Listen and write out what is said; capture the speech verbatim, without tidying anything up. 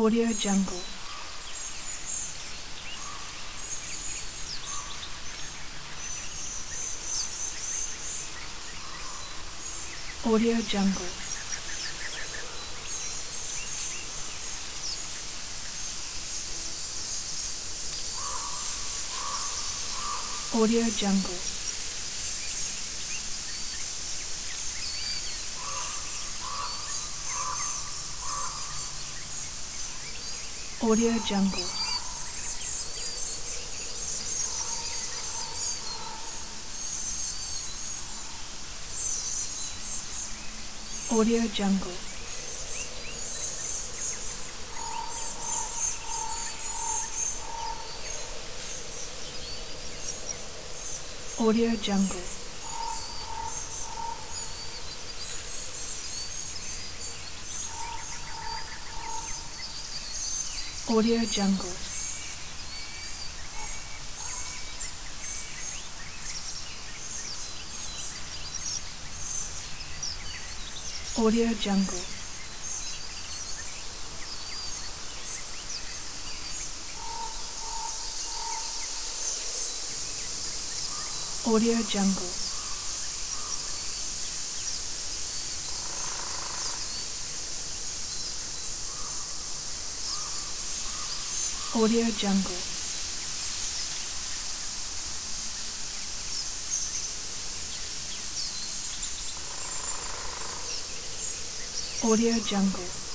Audio Jungle. Audio Jungle. Audio Jungle. Audio Jungle. Audio Jungle. Audio Jungle. Audio Jungle. Audio Jungle. Audio Jungle. Audio Jungle. Audio Jungle.